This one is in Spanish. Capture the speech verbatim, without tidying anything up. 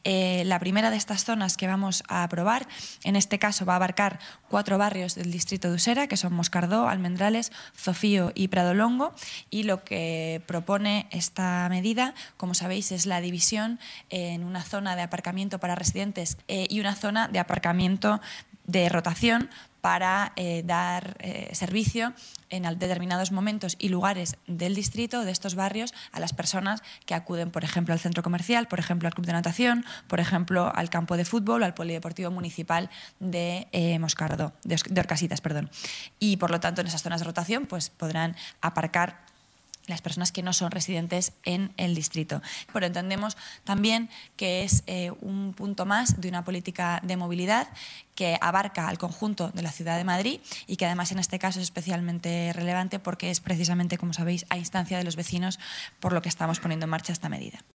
Eh, la primera de estas zonas que vamos a aprobar, en este caso va a abarcar cuatro barrios del distrito de Usera, que son Moscardó, Almendrales, Zofío y Pradolongo, y lo que propone esta medida, como sabéis, es la división en una zona de aparcamiento para residentes eh, y una zona de aparcamiento de rotación para eh, dar eh, servicio en determinados momentos y lugares del distrito, de estos barrios, a las personas que acuden, por ejemplo, al centro comercial, por ejemplo, al club de natación, por ejemplo, al campo de fútbol o al polideportivo municipal de eh, Moscardó, de, de Orcasitas, perdón. Y, por lo tanto, en esas zonas de rotación pues, podrán aparcar las personas que no son residentes en el distrito. Pero entendemos también que es eh, un punto más de una política de movilidad que abarca al conjunto de la ciudad de Madrid y que además en este caso es especialmente relevante porque es precisamente, como sabéis, a instancia de los vecinos por lo que estamos poniendo en marcha esta medida.